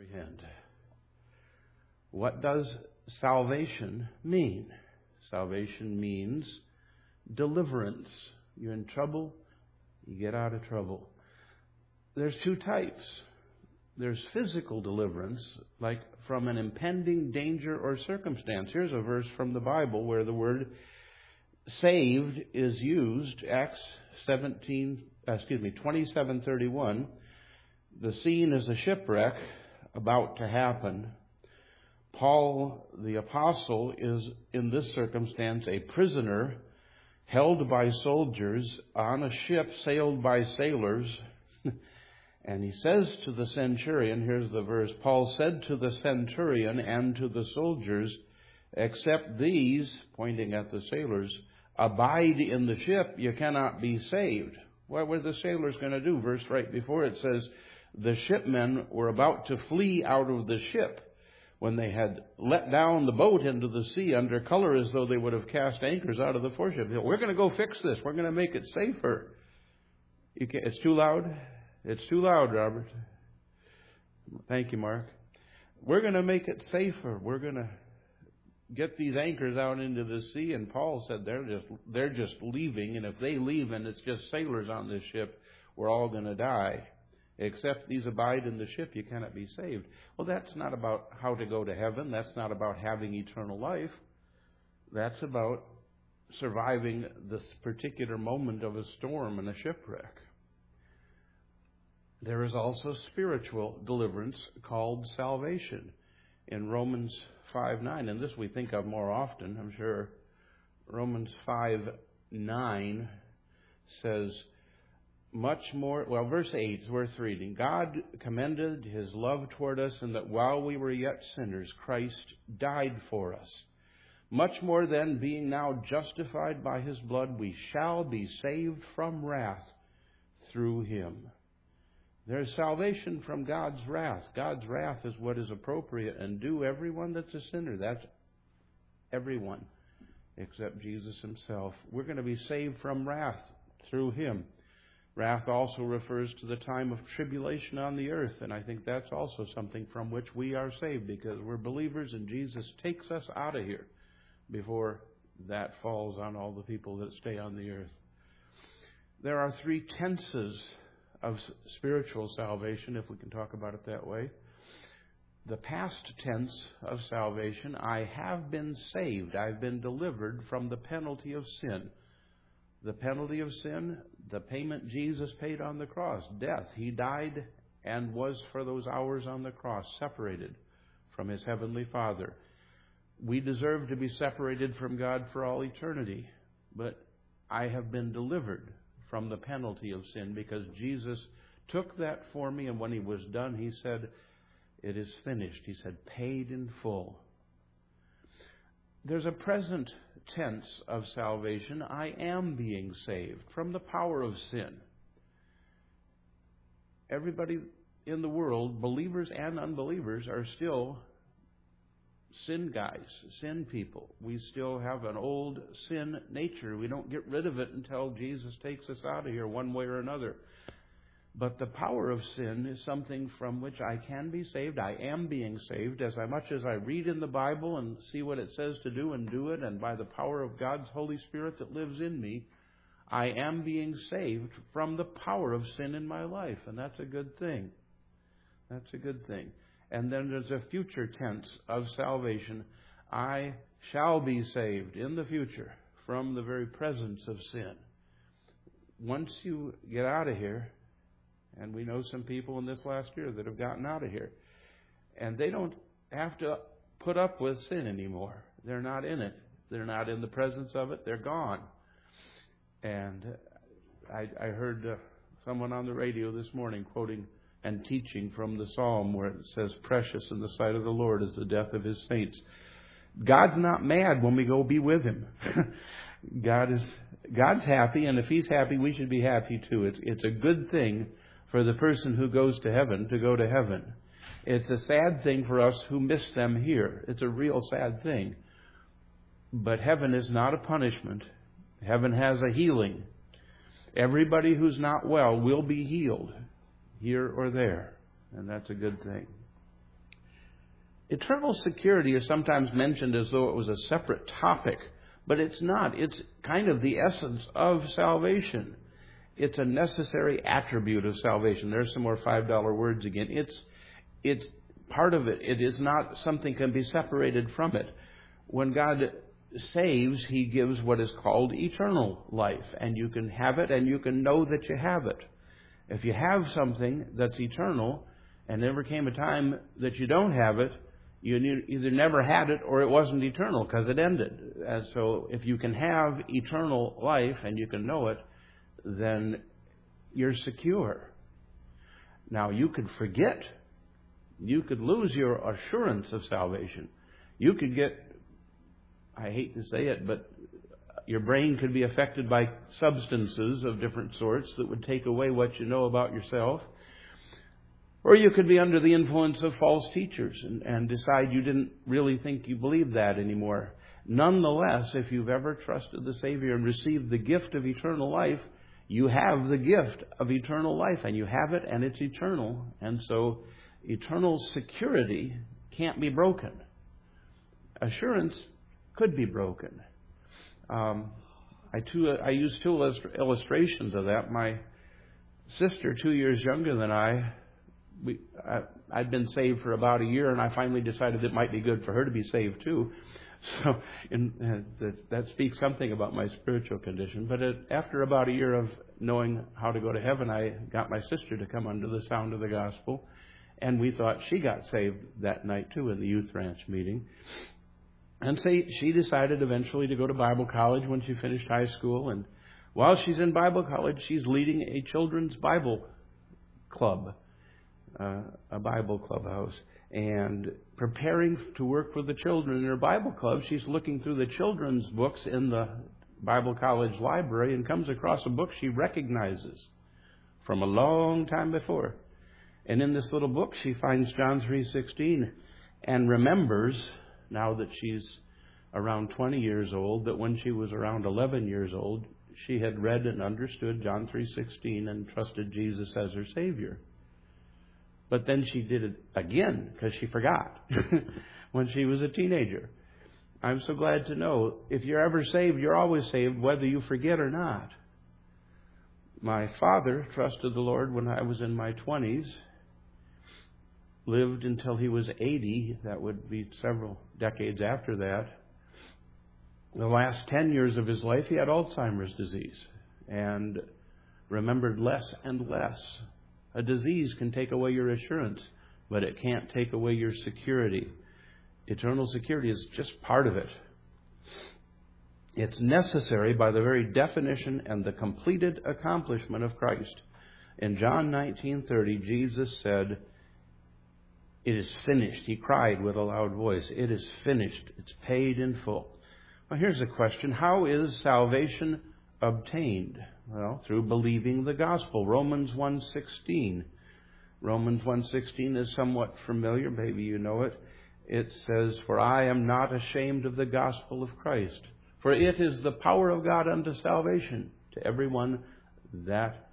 comprehend. What does salvation mean? Salvation means deliverance. You're in trouble, you get out of trouble. There's two types. There's physical deliverance, like from an impending danger or circumstance. Here's a verse from the Bible where the word saved is used. Acts 27:31. The scene is a shipwreck about to happen. Paul, the apostle, is in this circumstance a prisoner held by soldiers on a ship sailed by sailors. And he says to the centurion, here's the verse, Paul said to the centurion and to the soldiers, except these, pointing at the sailors, abide in the ship, you cannot be saved. What were the sailors going to do? Verse right before it says, the shipmen were about to flee out of the ship when they had let down the boat into the sea under color as though they would have cast anchors out of the foreship. We're going to go fix this. We're going to make it safer. It's too loud? It's too loud, Robert. Thank you, Mark. We're going to make it safer. We're going to get these anchors out into the sea. And Paul said they're just leaving. And if they leave and it's just sailors on this ship, we're all going to die. Except these abide in the ship, you cannot be saved. Well, that's not about how to go to heaven. That's not about having eternal life. That's about surviving this particular moment of a storm and a shipwreck. There is also spiritual deliverance called salvation in Romans 5:9. And this we think of more often, I'm sure. Romans 5:9 says, much more, verse 8 is worth reading. God commended His love toward us in that while we were yet sinners, Christ died for us. Much more then, being now justified by His blood, we shall be saved from wrath through Him. There's salvation from God's wrath. God's wrath is what is appropriate and due everyone that's a sinner. That's everyone except Jesus Himself. We're going to be saved from wrath through Him. Wrath also refers to the time of tribulation on the earth, and I think that's also something from which we are saved because we're believers and Jesus takes us out of here before that falls on all the people that stay on the earth. There are three tenses of spiritual salvation, if we can talk about it that way. The past tense of salvation, I have been saved. I've been delivered from the penalty of sin. The penalty of sin, the payment Jesus paid on the cross, death. He died and was for those hours on the cross separated from His heavenly Father. We deserve to be separated from God for all eternity, but I have been delivered from the penalty of sin because Jesus took that for me, and when He was done, He said, it is finished. He said, paid in full. There's a present tense of salvation. I am being saved from the power of sin. Everybody in the world, believers and unbelievers, are still sin guys, sin people. We still have an old sin nature. We don't get rid of it until Jesus takes us out of here one way or another. But the power of sin is something from which I can be saved. I am being saved as much as I read in the Bible and see what it says to do and do it. And by the power of God's Holy Spirit that lives in me, I am being saved from the power of sin in my life. And that's a good thing. That's a good thing. And then there's a future tense of salvation. I shall be saved in the future from the very presence of sin. Once you get out of here, and we know some people in this last year that have gotten out of here, and they don't have to put up with sin anymore. They're not in it. They're not in the presence of it. They're gone. And I heard someone on the radio this morning quoting and teaching from the Psalm where it says, precious in the sight of the Lord is the death of His saints. God's not mad when we go be with Him. God's happy, and if He's happy, we should be happy too. It's a good thing for the person who goes to heaven to go to heaven. It's a sad thing for us who miss them here. It's a real sad thing. But heaven is not a punishment. Heaven has a healing. Everybody who's not well will be healed, here or there. And that's a good thing. Eternal security is sometimes mentioned as though it was a separate topic, but it's not. It's kind of the essence of salvation. It's a necessary attribute of salvation. There's some more $5 words again. It's part of it. It is not something can be separated from it. When God saves, He gives what is called eternal life, and you can have it and you can know that you have it. If you have something that's eternal and there came a time that you don't have it, you either never had it or it wasn't eternal because it ended. And so if you can have eternal life and you can know it, then you're secure. Now, you could forget. You could lose your assurance of salvation. You could get, I hate to say it, but your brain could be affected by substances of different sorts that would take away what you know about yourself. Or you could be under the influence of false teachers and decide you didn't really think you believed that anymore. Nonetheless, if you've ever trusted the Savior and received the gift of eternal life, you have the gift of eternal life, and you have it, and it's eternal. And so eternal security can't be broken. Assurance could be broken. I use two illustrations of that. My sister, 2 years younger than I'd been saved for about a year, and I finally decided it might be good for her to be saved too. So that speaks something about my spiritual condition. But after about a year of knowing how to go to heaven, I got my sister to come under the sound of the gospel, and we thought she got saved that night too in the youth ranch meeting. And she decided eventually to go to Bible college when she finished high school. And while she's in Bible college, she's leading a children's Bible club, a Bible clubhouse. And preparing to work with the children in her Bible club, she's looking through the children's books in the Bible college library and comes across a book she recognizes from a long time before. And in this little book, she finds John 3:16 and remembers, now that she's around 20 years old, that when she was around 11 years old, she had read and understood John 3:16 and trusted Jesus as her Savior. But then she did it again because she forgot when she was a teenager. I'm so glad to know if you're ever saved, you're always saved, whether you forget or not. My father trusted the Lord when I was in my 20s, lived until he was 80. That would be several decades after that. The last 10 years of his life, he had Alzheimer's disease and remembered less and less. A disease can take away your assurance, but it can't take away your security. Eternal security is just part of it. It's necessary by the very definition and the completed accomplishment of Christ. In John 19:30, Jesus said, "It is finished." He cried with a loud voice, "It is finished. It's paid in full." Well, here's a question. How is salvation obtained? Well, through believing the gospel. Romans 1:16. Romans 1:16 is somewhat familiar. Maybe you know it. It says, "For I am not ashamed of the gospel of Christ, for it is the power of God unto salvation to everyone that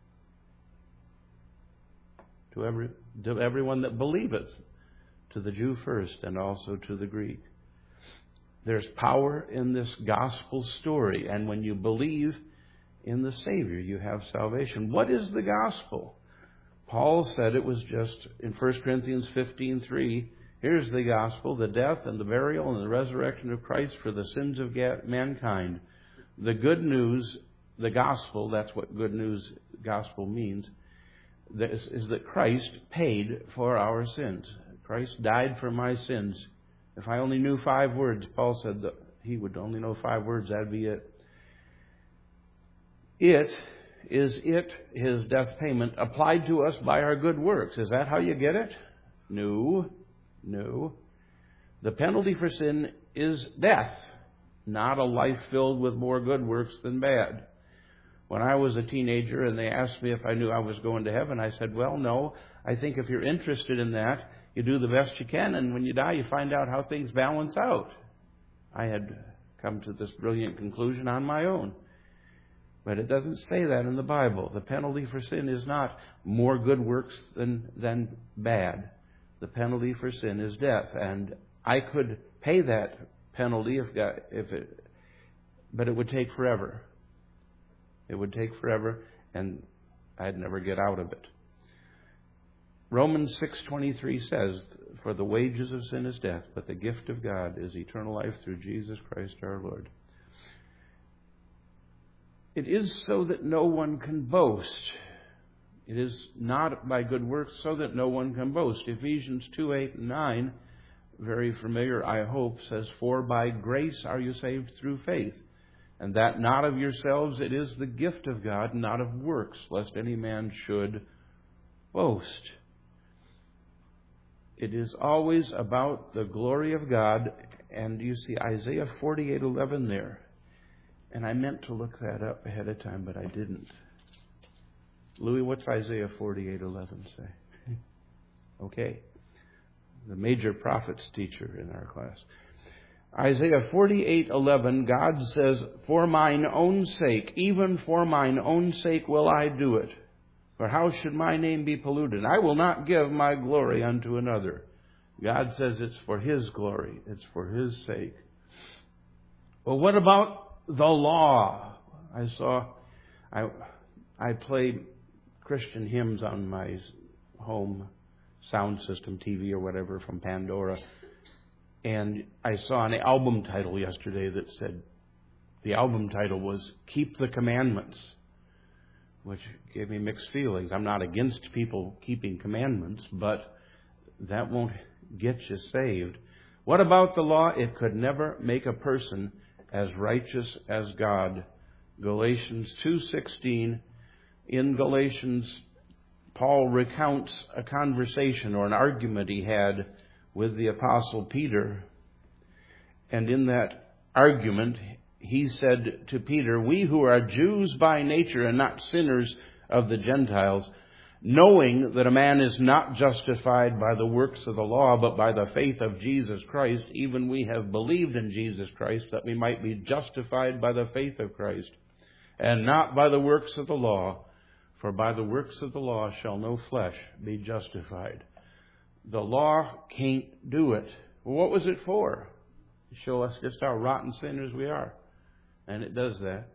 believeth, to the Jew first and also to the Greek." There's power in this gospel story, and when you believe in the Savior, you have salvation. What is the gospel? Paul said it was just in 1 Corinthians 15:3, here's the gospel, the death and the burial and the resurrection of Christ for the sins of mankind. The good news, the gospel, that's what good news gospel means, is that Christ paid for our sins. Christ died for my sins. If I only knew 5 words, Paul said that he would only know 5 words, that'd be it. His death payment, applied to us by our good works. Is that how you get it? No. The penalty for sin is death, not a life filled with more good works than bad. When I was a teenager and they asked me if I knew I was going to heaven, I said, well, no. I think if you're interested in that, you do the best you can, and when you die, you find out how things balance out. I had come to this brilliant conclusion on my own. But it doesn't say that in the Bible. The penalty for sin is not more good works than bad. The penalty for sin is death. And I could pay that penalty but it would take forever. It would take forever, and I'd never get out of it. Romans 6:23 says, "For the wages of sin is death, but the gift of God is eternal life through Jesus Christ our Lord." It is so that no one can boast. It is not by good works so that no one can boast. Ephesians 2:8 and 9, very familiar, I hope, says, "For by grace are you saved through faith, and that not of yourselves, it is the gift of God, not of works, lest any man should boast." It is always about the glory of God. And you see Isaiah 48:11 there. And I meant to look that up ahead of time, but I didn't. Louis, what's Isaiah 48:11 say? Okay. The major prophets teacher in our class. Isaiah 48:11, God says, "For mine own sake, even for mine own sake will I do it. For how should my name be polluted? I will not give my glory unto another." God says it's for His glory. It's for His sake. Well, what about the law? I play Christian hymns on my home sound system, TV or whatever, from Pandora. And I saw an album title yesterday that said, the album title was "Keep the Commandments," which gave me mixed feelings. I'm not against people keeping commandments, but that won't get you saved. What about the law? It could never make a person as righteous as God. Galatians 2:16. In Galatians, Paul recounts a conversation or an argument he had with the Apostle Peter. And in that argument, he said to Peter, "We who are Jews by nature and not sinners of the Gentiles, knowing that a man is not justified by the works of the law, but by the faith of Jesus Christ, even we have believed in Jesus Christ, that we might be justified by the faith of Christ, and not by the works of the law. For by the works of the law shall no flesh be justified." The law can't do it. Well, what was it for? To show us just how rotten sinners we are. And it does that.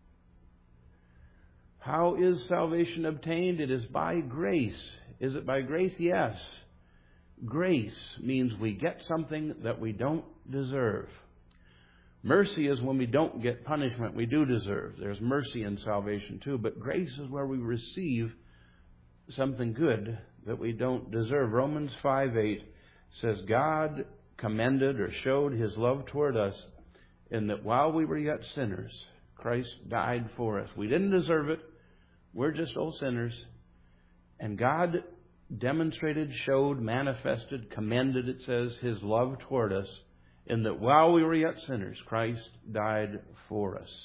How is salvation obtained? It is by grace. Is it by grace? Yes. Grace means we get something that we don't deserve. Mercy is when we don't get punishment we do deserve. There's mercy in salvation too. But grace is where we receive something good that we don't deserve. Romans 5:8 says, "God commended or showed His love toward us in that while we were yet sinners, Christ died for us." We didn't deserve it. We're just old sinners. And God demonstrated, showed, manifested, commended, it says, His love toward us in that while we were yet sinners, Christ died for us.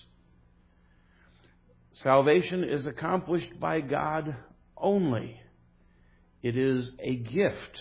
Salvation is accomplished by God only. It is a gift.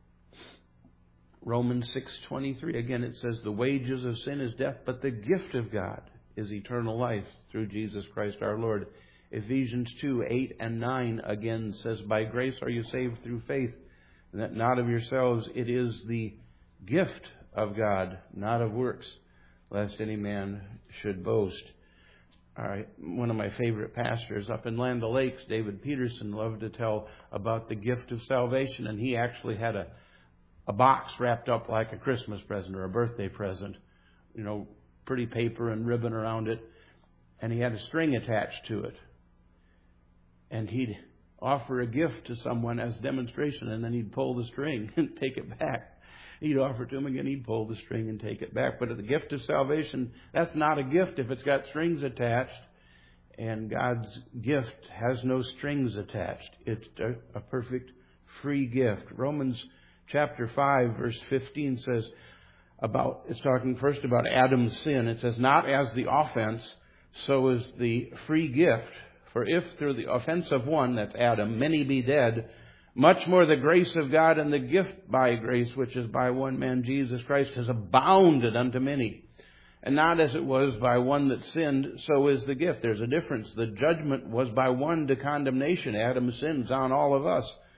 Romans 6:23, again it says, "The wages of sin is death, but the gift of God is eternal life through Jesus Christ our Lord." Ephesians 2:8 and 9 again says, "By grace are you saved through faith, and that not of yourselves, it is the gift of God, not of works, lest any man should boast." All right, one of my favorite pastors up in Land O'Lakes, David Peterson, loved to tell about the gift of salvation, and he actually had a box wrapped up like a Christmas present or a birthday present, pretty paper and ribbon around it, and he had a string attached to it. And he'd offer a gift to someone as demonstration, and then he'd pull the string and take it back. He'd offer it to him again, he'd pull the string and take it back. But the gift of salvation, that's not a gift if it's got strings attached. And God's gift has no strings attached. It's a perfect free gift. Romans chapter 5, verse 15 says it's talking first about Adam's sin. It says, "Not as the offense, so is the free gift. For if through the offense of one," that's Adam, "many be dead, much more the grace of God and the gift by grace, which is by one man, Jesus Christ, has abounded unto many. And not as it was by one that sinned, so is the gift." There's a difference. The judgment was by one to condemnation. Adam's sin is on all of us.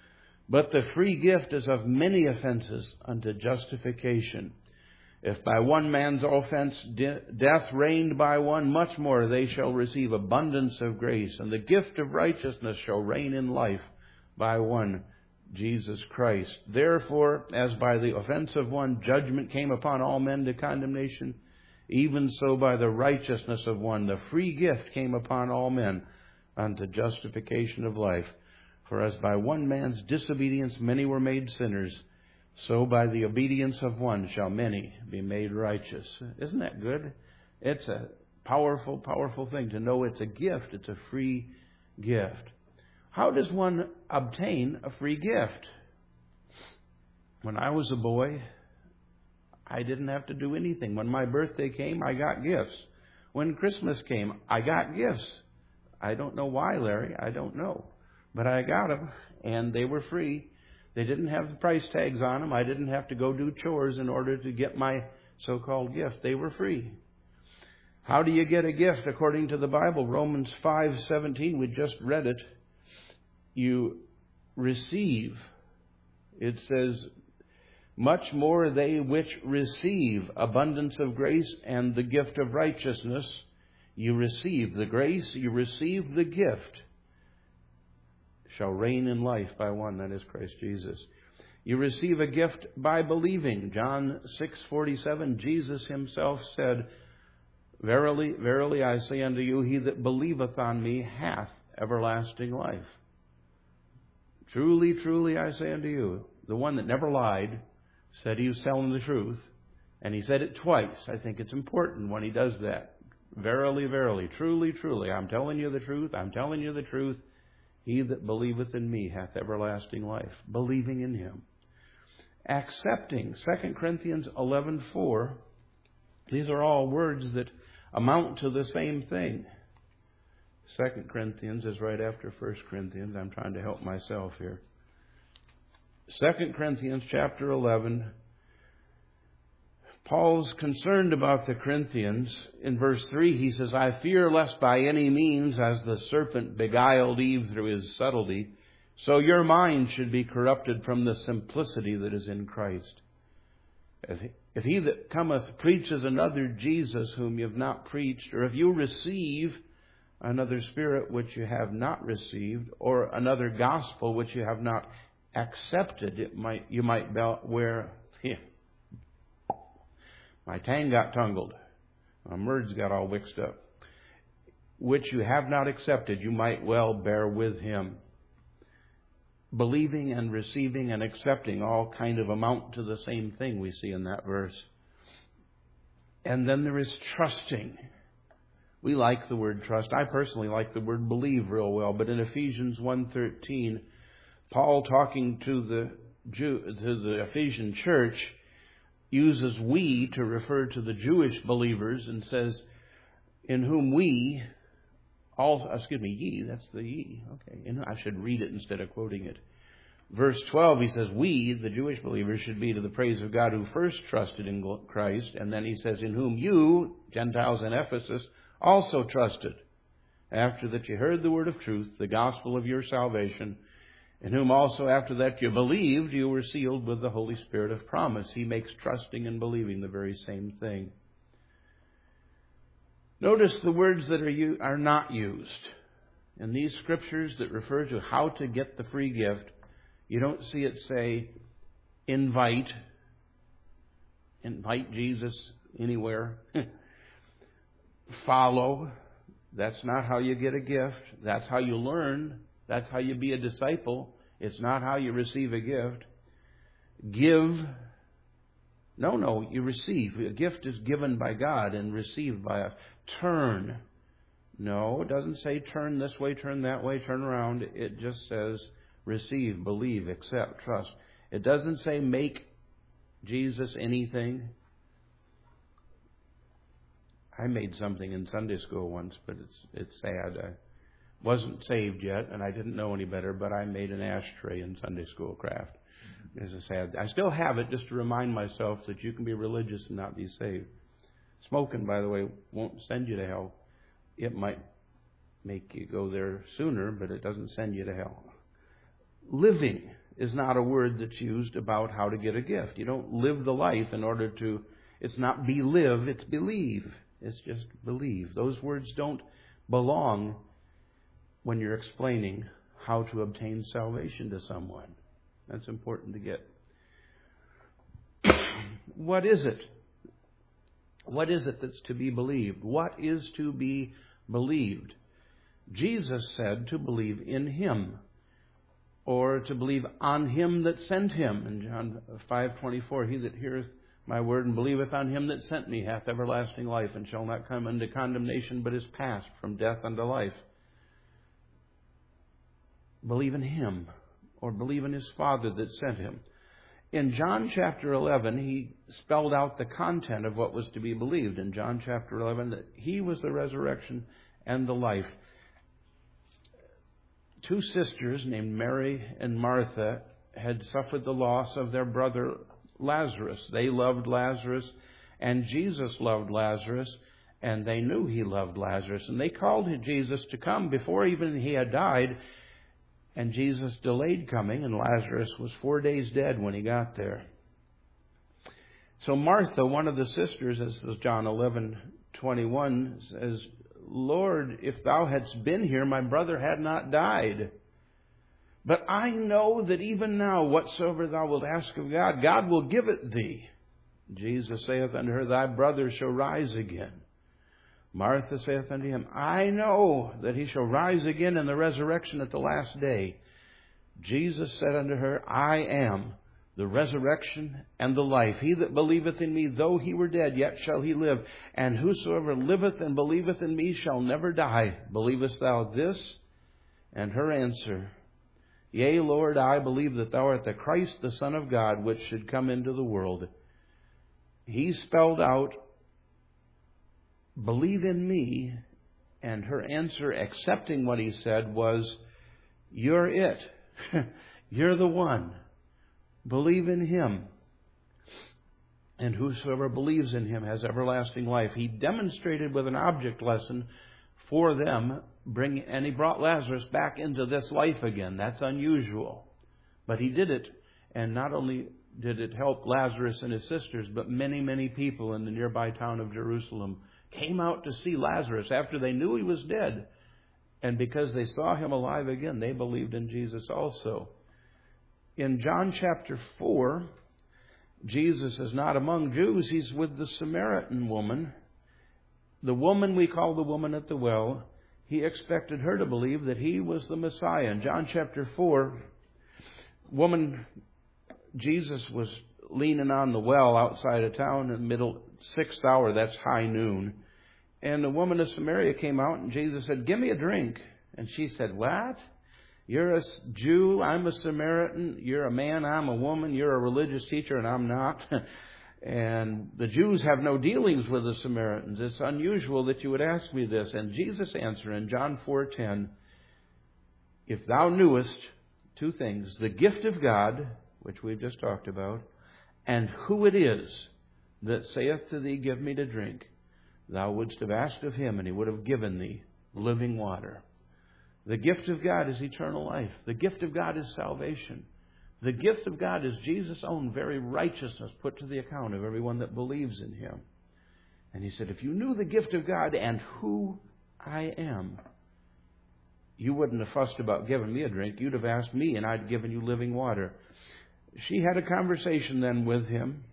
But the free gift is of many offenses unto justification. If by one man's offense death reigned by one, much more they shall receive abundance of grace. And the gift of righteousness shall reign in life by one, Jesus Christ. Therefore, as by the offense of one judgment came upon all men to condemnation, even so by the righteousness of one the free gift came upon all men unto justification of life. For as by one man's disobedience many were made sinners, so by the obedience of one shall many be made righteous. Isn't that good? It's a powerful, powerful thing to know it's a gift. It's a free gift. How does one obtain a free gift? When I was a boy, I didn't have to do anything. When my birthday came, I got gifts. When Christmas came, I got gifts. I don't know why, Larry. I don't know. But I got them, and they were free. They didn't have the price tags on them. I didn't have to go do chores in order to get my so-called gift. They were free. How do you get a gift according to the Bible? Romans 5:17, we just read it. You receive. It says, much more they which receive abundance of grace and the gift of righteousness. You receive the grace, you receive the gift, shall reign in life by one, that is Christ Jesus. You receive a gift by believing. John 6:47, Jesus himself said, Verily, verily, I say unto you, he that believeth on me hath everlasting life. Truly, truly, I say unto you, the one that never lied said he was telling the truth, and he said it twice. I think it's important when he does that. Verily, verily, truly, truly, I'm telling you the truth, I'm telling you the truth. He that believeth in me hath everlasting life. Believing in him. Accepting. 2 Corinthians 11:4. These are all words that amount to the same thing. 2 Corinthians is right after 1 Corinthians. I'm trying to help myself here. 2 Corinthians chapter 11. Paul's concerned about the Corinthians. In verse 3, he says, I fear lest by any means, as the serpent beguiled Eve through his subtlety, so your mind should be corrupted from the simplicity that is in Christ. If he that cometh preaches another Jesus whom you have not preached, or if you receive another spirit which you have not received, or another gospel which you have not accepted, you might wear... My tang got tangled. My words got all mixed up. Which you have not accepted, you might well bear with him. Believing and receiving and accepting all kind of amount to the same thing we see in that verse. And then there is trusting. We like the word trust. I personally like the word believe real well. But in Ephesians 1:13, Paul, talking to the Ephesian church, uses we to refer to the Jewish believers and says, in whom we, ye, that's the ye. Okay, I should read it instead of quoting it. Verse 12, he says, we, the Jewish believers, should be to the praise of God who first trusted in Christ. And then he says, in whom you, Gentiles in Ephesus, also trusted, after that you heard the word of truth, the gospel of your salvation, in whom also after that you believed, you were sealed with the Holy Spirit of promise. He makes trusting and believing the very same thing. Notice the words that are not used. In these scriptures that refer to how to get the free gift, you don't see it say, invite Jesus anywhere. Follow. That's not how you get a gift. That's how you learn. That's how you be a disciple. It's not how you receive a gift. Give. No, you receive. A gift is given by God and received by us. Turn. No, it doesn't say turn this way, turn that way, turn around. It just says receive, believe, accept, trust. It doesn't say make Jesus anything. I made something in Sunday school once, but it's sad. I wasn't saved yet, and I didn't know any better, but I made an ashtray in Sunday school craft. It's sad. I still have it just to remind myself that you can be religious and not be saved. Smoking, by the way, won't send you to hell. It might make you go there sooner, but it doesn't send you to hell. Living. is not a word that's used about how to get a gift. You don't live the life in order to, it's not live, it's believe. It's just believe. Those words don't belong when you're explaining how to obtain salvation to someone. That's important to get. What is it? What is it that's to be believed? What is to be believed? Jesus said to believe in Him, or to believe on Him that sent Him. In John 5:24, he that heareth my word and believeth on Him that sent me hath everlasting life, and shall not come unto condemnation, but is passed from death unto life. Believe in Him, or believe in His Father that sent Him. In John chapter 11, He spelled out the content of what was to be believed. In John chapter 11, that He was the resurrection and the life. Two sisters named Mary and Martha had suffered the loss of their brother Lazarus. They loved Lazarus, and Jesus loved Lazarus, and they knew He loved Lazarus. And they called Jesus to come before even he had died. And Jesus delayed coming, and Lazarus was 4 days dead when he got there. So Martha, one of the sisters, as John 11:21 says, Lord, if thou hadst been here, my brother had not died. But I know that even now, whatsoever thou wilt ask of God, God will give it thee. Jesus saith unto her, Thy brother shall rise again. Martha saith unto Him, I know that he shall rise again in the resurrection at the last day. Jesus said unto her, I am the resurrection and the life. He that believeth in me, though he were dead, yet shall he live. And whosoever liveth and believeth in me shall never die. Believest thou this? And her answer, Yea, Lord, I believe that thou art the Christ, the Son of God, which should come into the world. He spelled out, believe in me, and her answer, accepting what He said, was, you're it. You're the one. Believe in Him. And whosoever believes in Him has everlasting life. He demonstrated with an object lesson for them, and He brought Lazarus back into this life again. That's unusual. But He did it, and not only did it help Lazarus and his sisters, but many, many people in the nearby town of Jerusalem came out to see Lazarus after they knew he was dead. And because they saw him alive again, they believed in Jesus also. In John chapter 4, Jesus is not among Jews. He's with the Samaritan woman. The woman we call the woman at the well. He expected her to believe that He was the Messiah. In John chapter 4, Jesus was leaning on the well outside of town in the middle, 6th hour, that's high noon. And the woman of Samaria came out, and Jesus said, give me a drink. And she said, what? You're a Jew, I'm a Samaritan. You're a man, I'm a woman. You're a religious teacher, and I'm not. And the Jews have no dealings with the Samaritans. It's unusual that you would ask me this. And Jesus answered in John 4:10, if thou knewest two things, the gift of God, which we've just talked about, and who it is that saith to thee, give me to drink, thou wouldst have asked of Him, and He would have given thee living water. The gift of God is eternal life. The gift of God is salvation. The gift of God is Jesus' own very righteousness put to the account of everyone that believes in Him. And He said, if you knew the gift of God and who I am, you wouldn't have fussed about giving me a drink. You'd have asked me, and I'd given you living water. She had a conversation then with Him.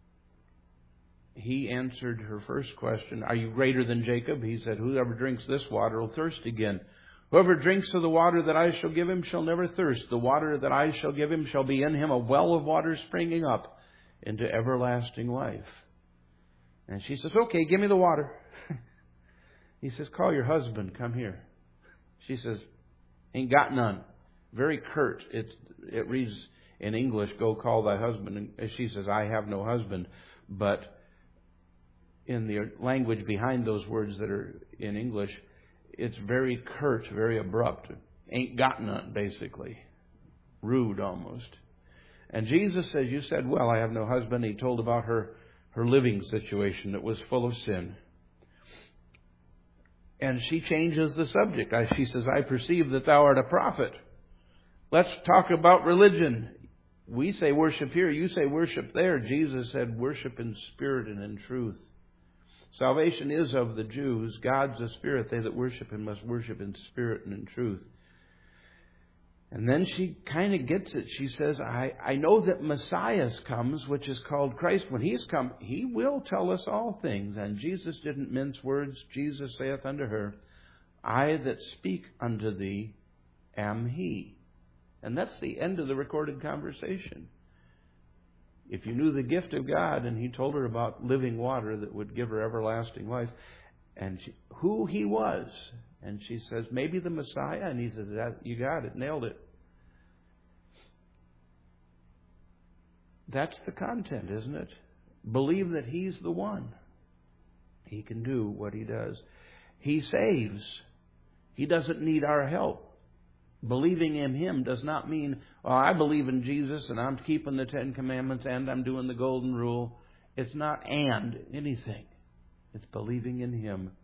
He answered her first question, are you greater than Jacob? He said, whoever drinks this water will thirst again. Whoever drinks of the water that I shall give him shall never thirst. The water that I shall give him shall be in him a well of water springing up into everlasting life. And she says, okay, give me the water. He says, call your husband, come here. She says, ain't got none. Very curt. It reads in English, go call thy husband. And she says, I have no husband. But in the language behind those words that are in English, it's very curt, very abrupt. Ain't got none, basically. Rude almost. And Jesus says, you said, well, I have no husband. He told about her living situation that was full of sin. And she changes the subject. She says, I perceive that thou art a prophet. Let's talk about religion. We say worship here, you say worship there. Jesus said worship in spirit and in truth. Salvation is of the Jews. God's a spirit. They that worship Him must worship in spirit and in truth. And then she kind of gets it. She says, I know that Messiah comes, which is called Christ. When He's come, He will tell us all things. And Jesus didn't mince words. Jesus saith unto her, I that speak unto thee am He. And that's the end of the recorded conversation. If you knew the gift of God, and He told her about living water that would give her everlasting life, and who He was. And she says, maybe the Messiah. And He says, you got it, nailed it. That's the content, isn't it? Believe that He's the one. He can do what He does. He saves. He doesn't need our help. Believing in Him does not mean, oh, I believe in Jesus and I'm keeping the 10 Commandments and I'm doing the Golden Rule. It's not and anything. It's believing in Him.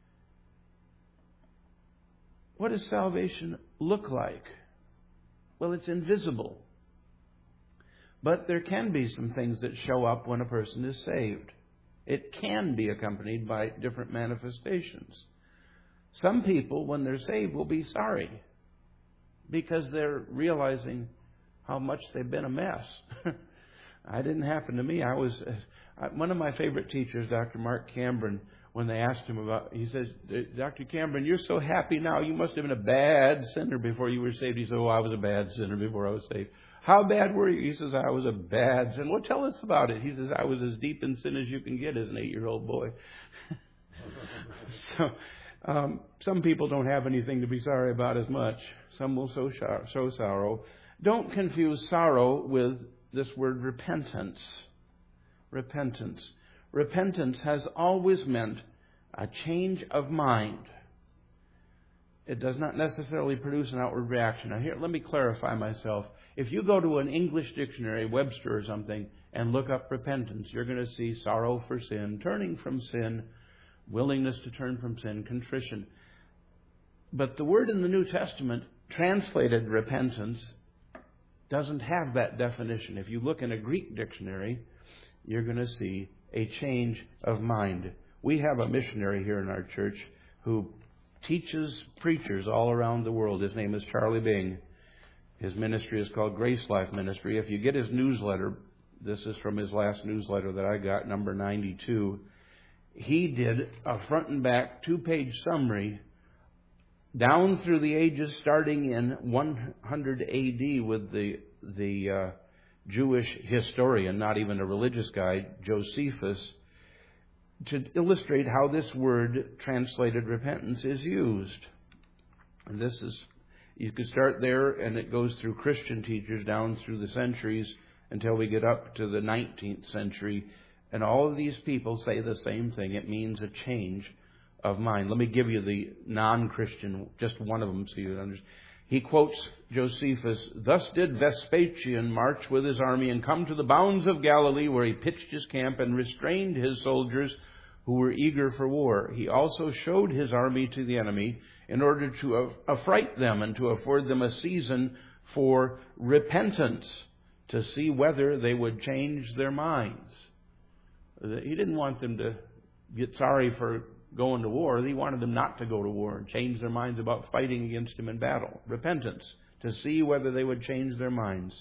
What does salvation look like? Well, it's invisible. But there can be some things that show up when a person is saved. It can be accompanied by different manifestations. Some people, when they're saved, will be sorry because they're realizing how much they've been a mess. It didn't happen to me. One of my favorite teachers, Dr. Mark Cameron, when they asked him he says, Dr. Cameron, you're so happy now. You must have been a bad sinner before you were saved. He said, oh, I was a bad sinner before I was saved. How bad were you? He says, I was a bad sinner. Well, tell us about it. He says, I was as deep in sin as you can get as an 8-year-old boy. Some people don't have anything to be sorry about as much. Some will show sorrow. Don't confuse sorrow with this word repentance. Repentance. Repentance has always meant a change of mind. It does not necessarily produce an outward reaction. Now here, let me clarify myself. If you go to an English dictionary, Webster or something, and look up repentance, you're going to see sorrow for sin, turning from sin, willingness to turn from sin, contrition. But the word in the New Testament, translated repentance, doesn't have that definition. If you look in a Greek dictionary, you're going to see a change of mind. We have a missionary here in our church who teaches preachers all around the world. His name is Charlie Bing. His ministry is called Grace Life Ministry. If you get his newsletter, this is from his last newsletter that I got, number 92. He did a front and back 2-page summary down through the ages starting in 100 AD with the Jewish historian, not even a religious guy, Josephus, to illustrate how this word translated repentance is used. And this is, you could start there, and it goes through Christian teachers down through the centuries until we get up to the 19th century. And all of these people say the same thing. It means a change of mind. Let me give you the non-Christian, just one of them so you understand. He quotes Josephus, thus did Vespasian march with his army and come to the bounds of Galilee, where he pitched his camp and restrained his soldiers who were eager for war. He also showed his army to the enemy in order to affright them and to afford them a season for repentance, to see whether they would change their minds. He didn't want them to get sorry for going to war. He wanted them not to go to war and change their minds about fighting against him in battle. Repentance, to see whether they would change their minds.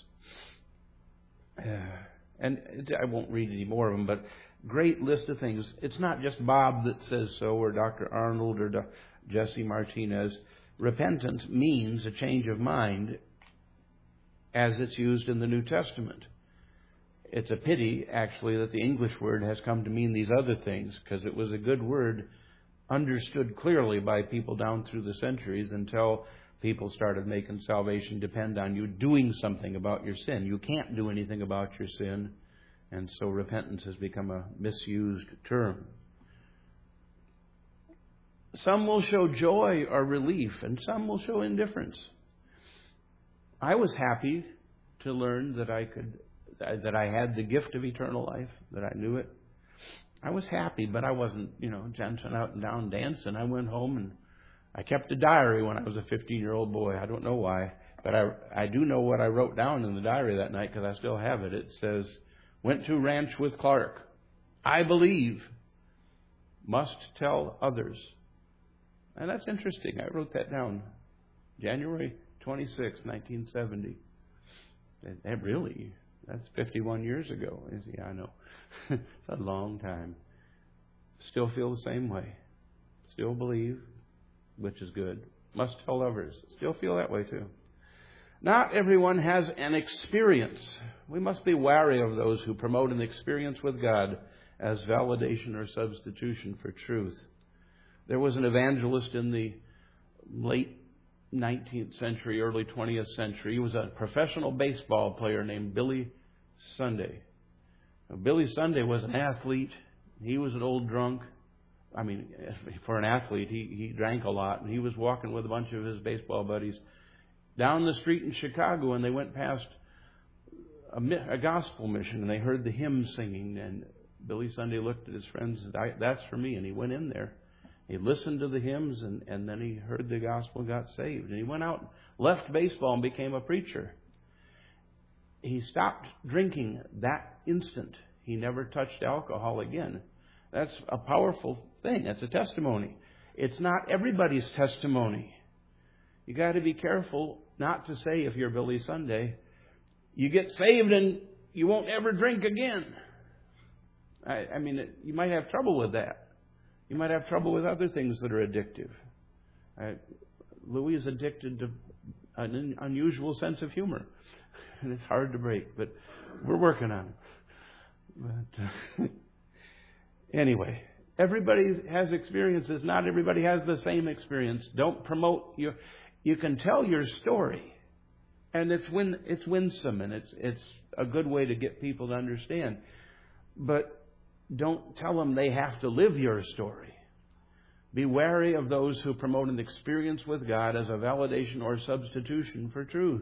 And I won't read any more of them, but great list of things. It's not just Bob that says so, or Dr. Arnold, or Jesse Martinez. Repentance means a change of mind as it's used in the New Testament. It's a pity, actually, that the English word has come to mean these other things, because it was a good word understood clearly by people down through the centuries until people started making salvation depend on you doing something about your sin. You can't do anything about your sin, and so repentance has become a misused term. Some will show joy or relief, and some will show indifference. I was happy to learn that I had the gift of eternal life, that I knew it. I was happy, but I wasn't, jumping out and down dancing. I went home and I kept a diary when I was a 15-year-old boy. I don't know why. But I do know what I wrote down in the diary that night because I still have it. It says, went to ranch with Clark. I believe. Must tell others. And that's interesting. I wrote that down. January 26, 1970. And really, that's 51 years ago. Yeah, I know. It's a long time. Still feel the same way. Still believe, which is good. Must tell others. Still feel that way too. Not everyone has an experience. We must be wary of those who promote an experience with God as validation or substitution for truth. There was an evangelist in the late 19th century, early 20th century. He was a professional baseball player named Billy Sunday. Now, Billy Sunday was an athlete. He was an old drunk. I mean, for an athlete, he drank a lot. And he was walking with a bunch of his baseball buddies down the street in Chicago, and they went past a gospel mission, and they heard the hymn singing. And Billy Sunday looked at his friends and said, that's for me. And he went in there. He listened to the hymns, and then he heard the gospel and got saved. And he went out, left baseball, and became a preacher. He stopped drinking that instant. He never touched alcohol again. That's a powerful thing. That's a testimony. It's not everybody's testimony. You got to be careful not to say, if you're Billy Sunday, you get saved and you won't ever drink again. I mean, you might have trouble with that. You might have trouble with other things that are addictive. Louis is addicted to an unusual sense of humor. And it's hard to break, but we're working on it. But anyway, everybody has experiences. Not everybody has the same experience. Don't promote your... You can tell your story, and it's winsome, and it's a good way to get people to understand. But don't tell them they have to live your story. Be wary of those who promote an experience with God as a validation or substitution for truth.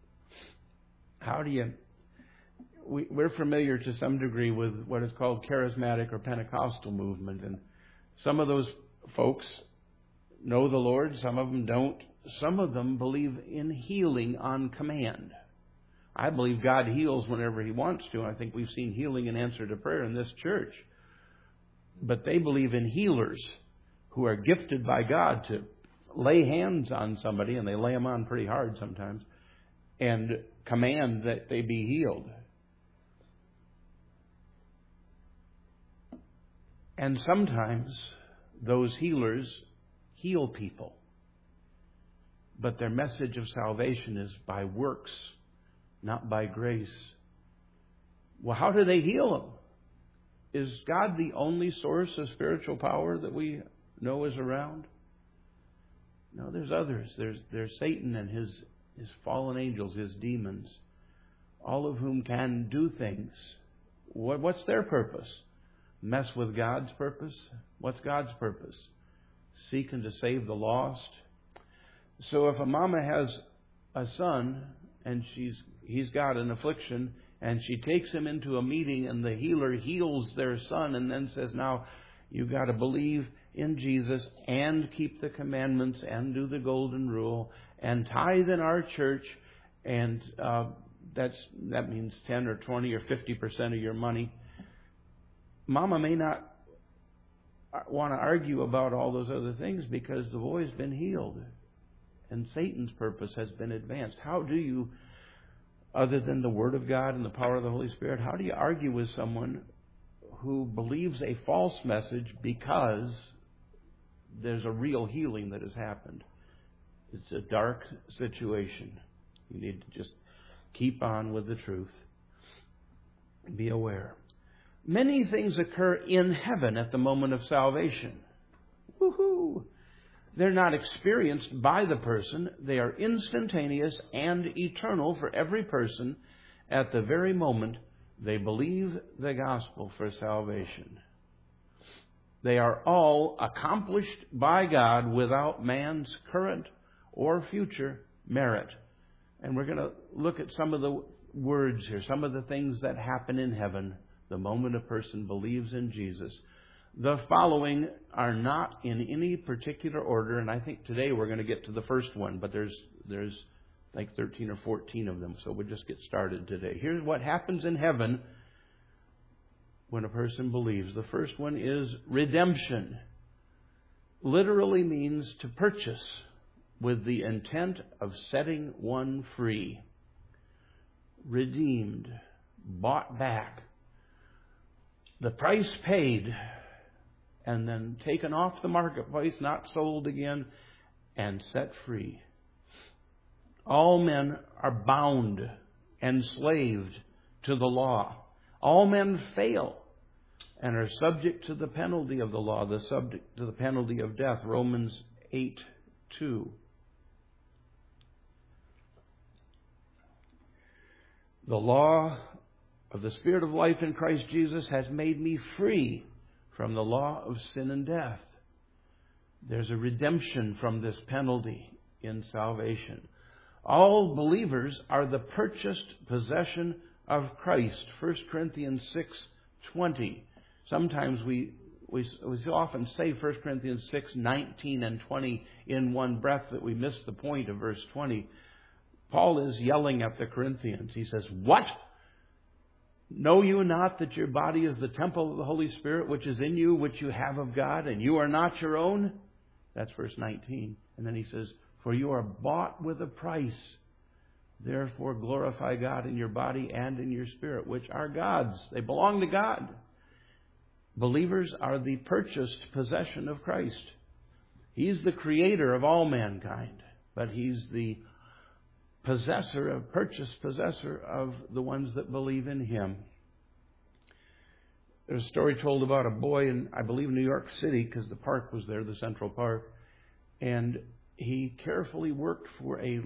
How do you... We're familiar to some degree with what is called charismatic or Pentecostal movement, and some of those folks know the Lord, some of them don't. Some of them believe in healing on command. I believe God heals whenever He wants to. I think we've seen healing in answer to prayer in this church. But they believe in healers who are gifted by God to lay hands on somebody, and they lay them on pretty hard sometimes, and command that they be healed. And sometimes those healers heal people. But their message of salvation is by works, not by grace. Well, how do they heal them? Is God the only source of spiritual power that we know is around? No, there's others. There's Satan and his fallen angels, his demons, all of whom can do things. What's their purpose? Mess with God's purpose? What's God's purpose? Seeking to save the lost. So if a mama has a son and he's got an affliction, and she takes him into a meeting, and the healer heals their son and then says, now you've got to believe in Jesus and keep the commandments and do the golden rule and tithe in our church, and that means 10 or 20 or 50% of your money. Mama may not want to argue about all those other things because the boy's been healed and Satan's purpose has been advanced. How do you, other than the Word of God and the power of the Holy Spirit, how do you argue with someone who believes a false message because there's a real healing that has happened? It's a dark situation. You need to just keep on with the truth. Be aware. Many things occur in heaven at the moment of salvation. Woohoo! They're not experienced by the person. They are instantaneous and eternal for every person at the very moment they believe the gospel for salvation. They are all accomplished by God without man's current or future merit. And we're going to look at some of the words here, some of the things that happen in heaven the moment a person believes in Jesus. The following are not in any particular order, and I think today we're going to get to the first one, but there's like 13 or 14 of them. So we'll just get started today. Here's what happens in heaven when a person believes. The first one is redemption. Literally means to purchase with the intent of setting one free. Redeemed, bought back. The price paid, and then taken off the marketplace, not sold again, and set free. All men are bound, enslaved to the law. All men fail and are subject to the penalty of the law, the subject to the penalty of death. Romans 8:2. The law of the Spirit of life in Christ Jesus has made me free from the law of sin and death. There's a redemption from this penalty in salvation. All believers are the purchased possession of Christ. 1 Corinthians 6:20. Sometimes we often say 1 Corinthians 6:19 and 20 in one breath that we miss the point of verse 20. Paul is yelling at the Corinthians. He says, "What? Know you not that your body is the temple of the Holy Spirit, which is in you, which you have of God, and you are not your own?" That's verse 19. And then he says, "For you are bought with a price. Therefore glorify God in your body and in your spirit, which are God's." They belong to God. Believers are the purchased possession of Christ. He's the creator of all mankind, but He's the purchased possessor of the ones that believe in Him. There's a story told about a boy in, I believe, New York City, because the park was there, the Central Park, and he carefully worked for a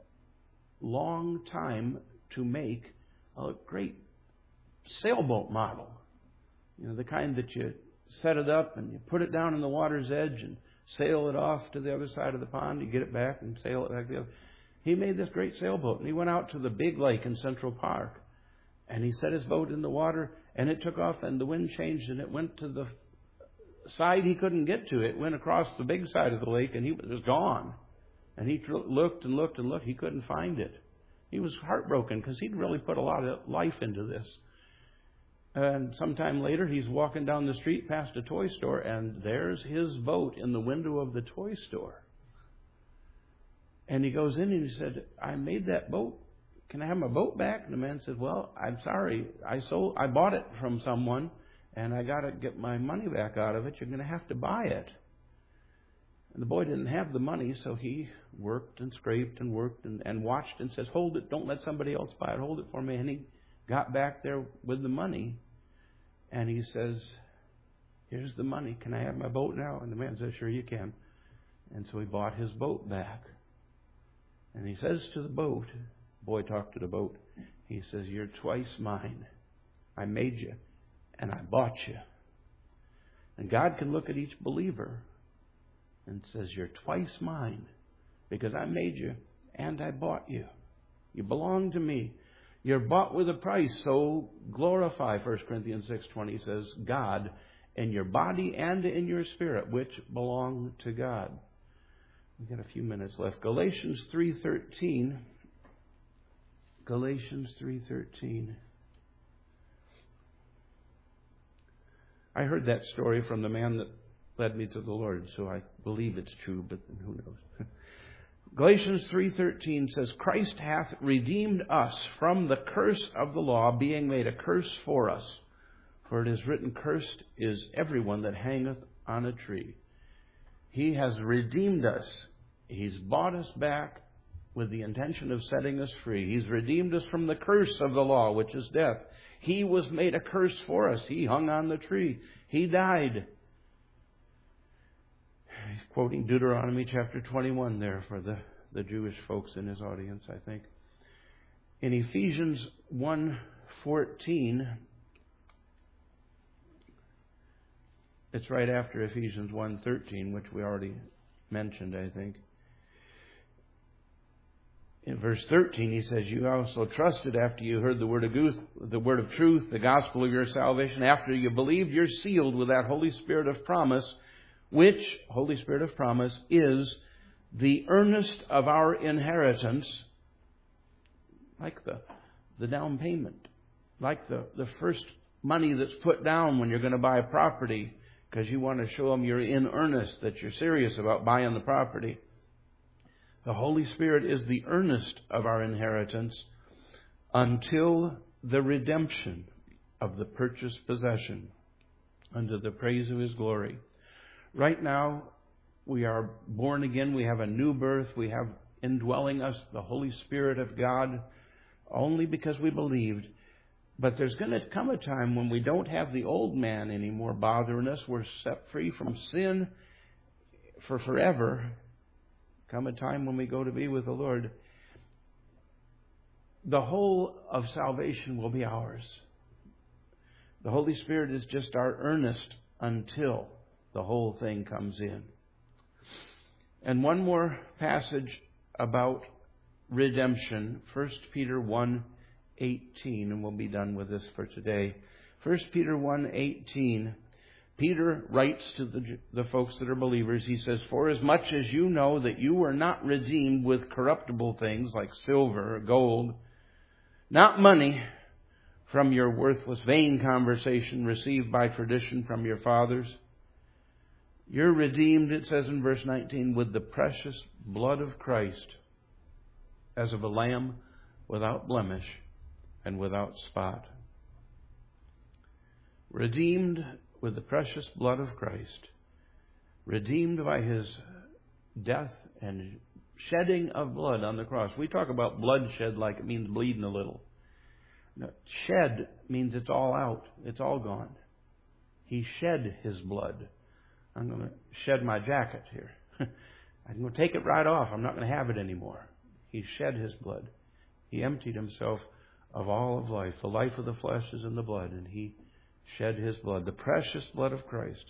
long time to make a great sailboat model. You know, the kind that you set it up and you put it down on the water's edge and sail it off to the other side of the pond. You get it back and sail it back the other. He made this great sailboat, and he went out to the big lake in Central Park, and he set his boat in the water, and it took off, and the wind changed, and it went to the side he couldn't get to. It went across the big side of the lake, and it was gone. And he looked and looked and looked. He couldn't find it. He was heartbroken because he'd really put a lot of life into this. And sometime later, he's walking down the street past a toy store, and there's his boat in the window of the toy store. And he goes in and he said, "I made that boat. Can I have my boat back?" And the man said, "Well, I'm sorry. I bought it from someone, and I got to get my money back out of it. You're going to have to buy it." And the boy didn't have the money, so he worked and scraped and worked and watched and says, "Hold it. Don't let somebody else buy it. Hold it for me." And he got back there with the money, and he says, "Here's the money. Can I have my boat now?" And the man says, "Sure you can." And so he bought his boat back. And he says to the boat, boy talked to the boat, he says, "You're twice mine. I made you, and I bought you." And God can look at each believer and says, "You're twice mine, because I made you, and I bought you. You belong to me. You're bought with a price, so glorify," 1 Corinthians 6:20 says, "God in your body and in your spirit, which belong to God." We've got a few minutes left. Galatians 3:13. Galatians 3:13. I heard that story from the man that led me to the Lord, so I believe it's true, but who knows. Galatians 3:13 says, "Christ hath redeemed us from the curse of the law, being made a curse for us. For it is written, Cursed is everyone that hangeth on a tree." He has redeemed us. He's bought us back with the intention of setting us free. He's redeemed us from the curse of the law, which is death. He was made a curse for us. He hung on the tree. He died. He's quoting Deuteronomy chapter 21 there for the Jewish folks in his audience, I think. In Ephesians 1:14, it's right after Ephesians 1:13, which we already mentioned, I think. In verse 13, he says, "You also trusted after you heard the word of truth, the gospel of your salvation. After you believed, you're sealed with that Holy Spirit of promise, which, Holy Spirit of promise, is the earnest of our inheritance like the down payment, like the first money that's put down when you're going to buy a property because you want to show them you're in earnest, that you're serious about buying the property. The Holy Spirit is the earnest of our inheritance until the redemption of the purchased possession unto the praise of His glory. Right now, we are born again. We have a new birth. We have indwelling us the Holy Spirit of God only because we believed. But there's going to come a time when we don't have the old man anymore bothering us. We're set free from sin for forever. Come a time when we go to be with the Lord. The whole of salvation will be ours. The Holy Spirit is just our earnest until the whole thing comes in. And one more passage about redemption, 1 Peter 1:18, and we'll be done with this for today. 1 Peter 1:18, Peter writes to the folks that are believers. He says, "For as much as you know that you were not redeemed with corruptible things like silver or gold, not money, from your worthless, vain conversation received by tradition from your fathers. You're redeemed," it says in verse 19, "with the precious blood of Christ, as of a lamb without blemish and without spot." Redeemed with the precious blood of Christ. Redeemed by His death and shedding of blood on the cross. We talk about bloodshed like it means bleeding a little. No, shed means it's all out. It's all gone. He shed His blood. I'm going to shed my jacket here. I'm going to take it right off. I'm not going to have it anymore. He shed His blood. He emptied Himself of all of life. The life of the flesh is in the blood, and He shed His blood. The precious blood of Christ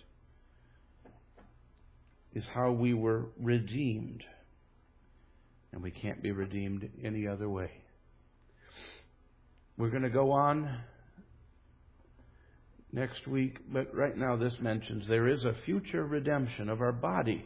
is how we were redeemed. And we can't be redeemed any other way. We're going to go on next week, but right now this mentions there is a future redemption of our body.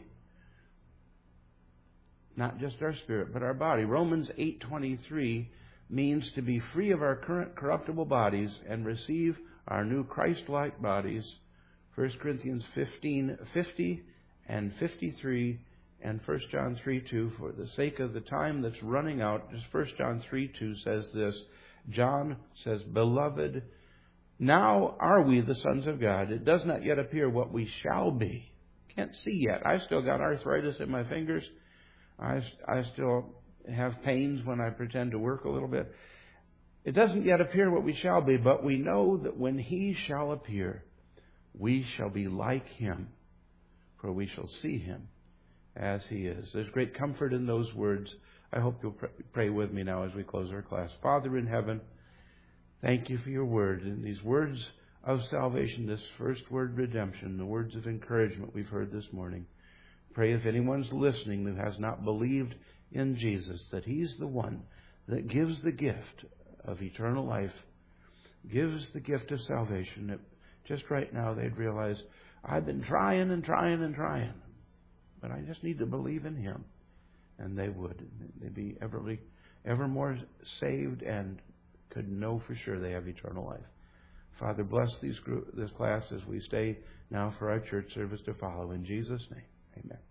Not just our spirit, but our body. Romans 8:23 means to be free of our current corruptible bodies and receive our new Christ-like bodies. 1 Corinthians 15:50 and 53 and 1 John 3:2. For the sake of the time that's running out, just 1 John 3:2 says this. John says, "Beloved, now are we the sons of God. It does not yet appear what we shall be." Can't see yet. I've still got arthritis in my fingers. I still have pains when I pretend to work a little bit. It doesn't yet appear what we shall be, but we know that when He shall appear, we shall be like Him, for we shall see Him as He is. There's great comfort in those words. I hope you'll pray with me now as we close our class. Father in heaven, thank You for Your word. And these words of salvation, this first word, redemption, the words of encouragement we've heard this morning. Pray if anyone's listening who has not believed in Jesus, that He's the one that gives the gift of eternal life, gives the gift of salvation. That just right now they'd realize, I've been trying and trying and trying, but I just need to believe in Him. And they would. They'd be ever more saved and could know for sure they have eternal life. Father, bless this class as we stay now for our church service to follow. In Jesus' name, amen.